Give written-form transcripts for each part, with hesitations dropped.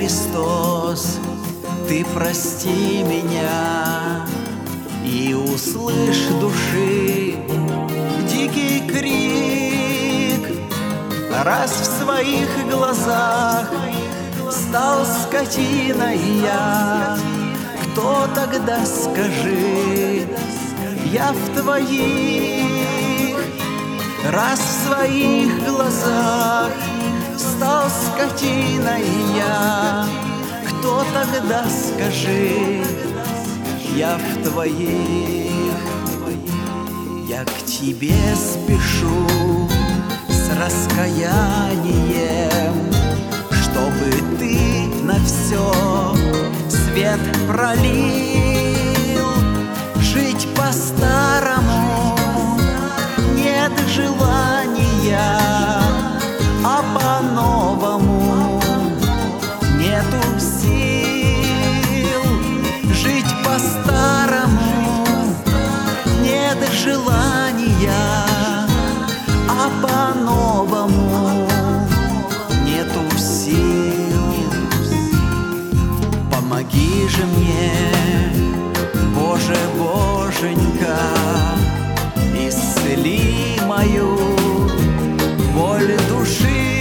Христос, Ты прости меня и услышь души дикий крик. Раз в своих глазах стал скотиной я, кто тогда, скажи, я в твоих? Раз в своих глазах стал скотиной я, кто тогда, скажи, я в твоих? Я к тебе спешу с раскаянием, чтобы ты на все свет пролил. Жить по-старому нет желания, а по-новому нету сил. Жить по-старому нет желания, а по-новому нету сил. Помоги же мне, Боже, Боженька, исцели мою боль души.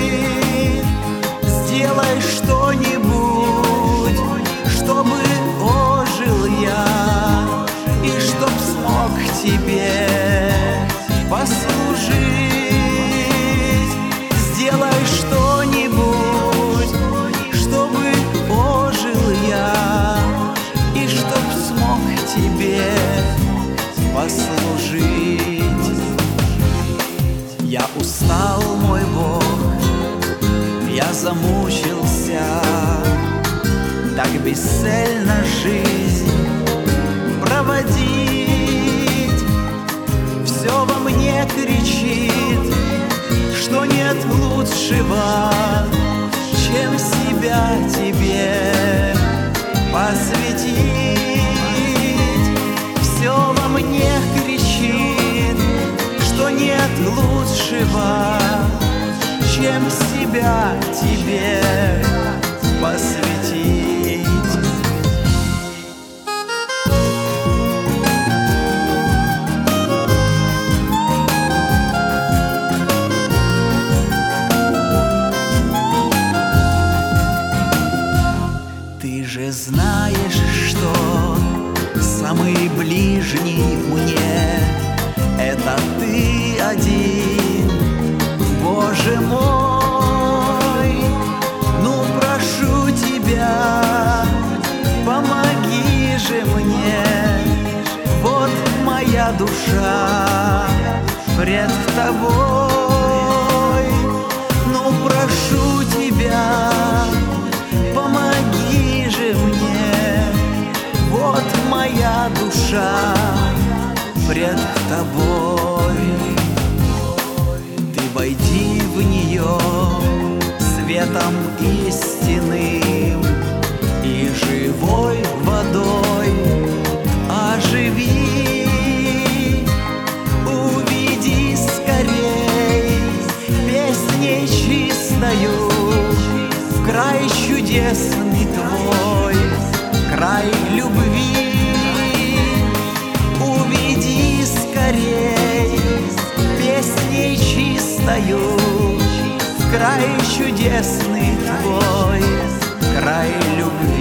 Сделай что-нибудь, чтобы ожил я и чтоб смог тебе послужить. Сделай что-нибудь, чтобы ожил я и чтоб смог тебе послужить. Я устал, мой Бог, я замучился, так бесцельно жизнь проводить. Все во мне кричит, что нет лучшего, чем себя тебе посвятить. Все во мне кричит, что нет лучшего, чем себя тебе посвятить. Ты же знаешь, что самый ближний мне — это ты один, Боже мой. Ну, прошу тебя, помоги же мне, вот моя душа пред тобой. Ну, прошу тебя, помоги же мне, вот моя душа пред тобой. Ты войди в нее светом истинным и живой водой оживи. Уведи скорей песней чистою в край чудесный твой, край любви. Уведи скорей песней чистою в край чудесный твой, край любви.